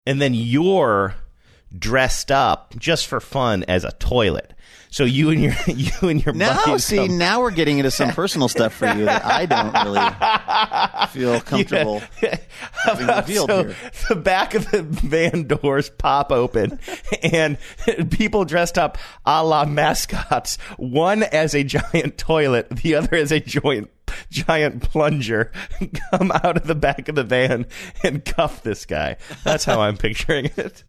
and then you're dressed up just for fun as a toilet. So you and your buddies now we're getting into some personal stuff for you that I don't really feel comfortable having revealed here. The back of the van doors pop open, and people dressed up a la mascots, one as a giant toilet, the other as a giant plunger, come out of the back of the van and cuff this guy. That's how I'm picturing it.